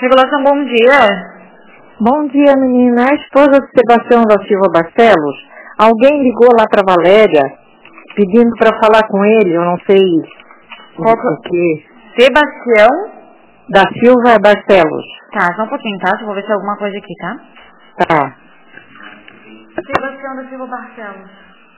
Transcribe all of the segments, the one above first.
Regulação, bom dia. Bom dia, menina. A esposa de Sebastião da Silva Barcelos, alguém ligou lá para Valéria, pedindo para falar com ele, eu não sei o que. Sebastião da Silva Barcelos. Tá, só um pouquinho, tá? Eu vou ver se tem alguma coisa aqui, tá? Tá. Sebastião da Silva Barcelos.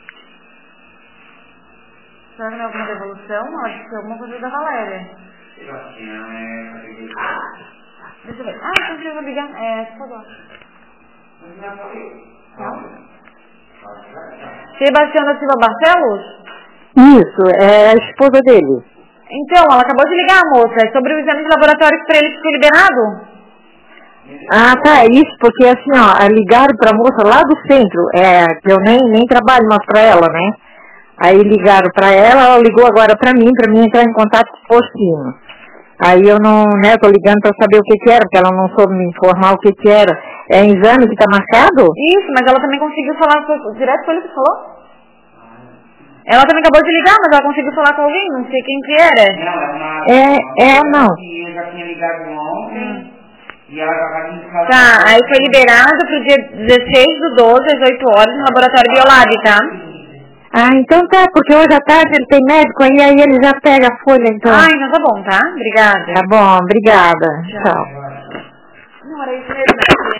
Será que não é alguma devolução? Pode ser alguma coisa da Valéria. Sebastião Deixa eu ver. Então eu vou ligar. Por favor. Sebastião da Silva Barcelos? Isso, é a esposa dele. Então, ela acabou de ligar, moça. É sobre o exame de laboratório para ele que foi liberado? Ah, tá, isso, porque assim, ó, ligaram pra moça lá do centro, que eu nem trabalho mais pra ela, né? Aí ligaram pra ela ligou agora pra mim entrar em contato com o postinho. Aí eu não, né, tô ligando pra saber o que era, porque ela não soube me informar o que era. É exame que tá marcado? Isso, mas ela também conseguiu falar direto com ele que falou? Ela também acabou de ligar, mas ela conseguiu falar com alguém, não sei quem que era. Não. Eu já tinha ligado ontem. E ela acabou de falar. Tá, aí foi liberado pro dia 16/12, às 8 horas, no laboratório Biolab, tá? Ah, então tá, porque hoje à tarde ele tem médico, aí ele já pega a folha, então. Ah, então tá bom, tá? Obrigada. Tá bom, obrigada. Tchau. Não, era isso mesmo.